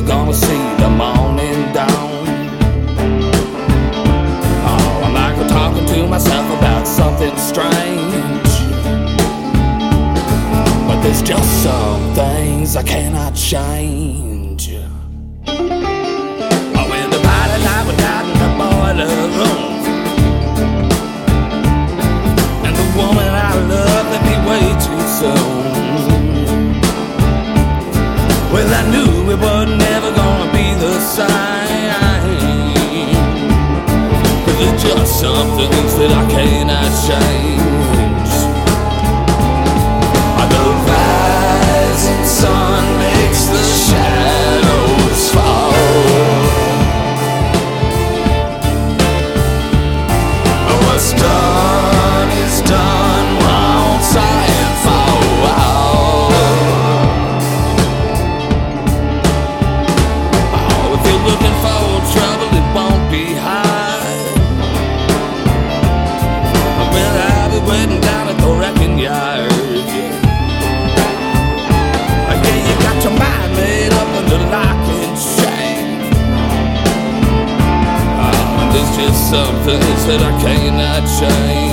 never gonna see the morning dawn. Oh, I'm like talking to myself about something strange, but there's just some things I cannot change. Oh, when the body light went out in the boiler room, and the woman I love left me way too soon. Well, I knew it was never gonna be the same, 'cause there's just some things that I cannot change. The rising sun makes the shadows fall. What's done is done, won't try and fall. Oh, if you're looking for trouble, it won't be hard. Well, I'll be waiting down at the wrecking yard. Your mind made up under lock and chain. There's just some things that I cannot change.